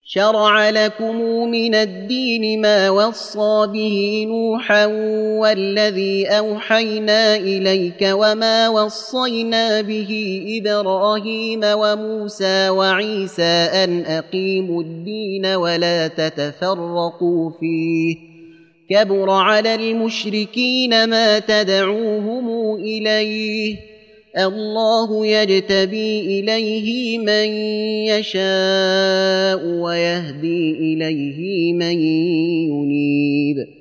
شرع لكم من الدين ما وصى به نوحا والذي أوحينا إليك وما وصينا به إبراهيم وموسى وعيسى أن أقيموا الدين ولا تتفرقوا فيه كبر على المشركين ما تدعوهم إليه الله يجتبي إليه من يشاء ويهدي إليه من ينيب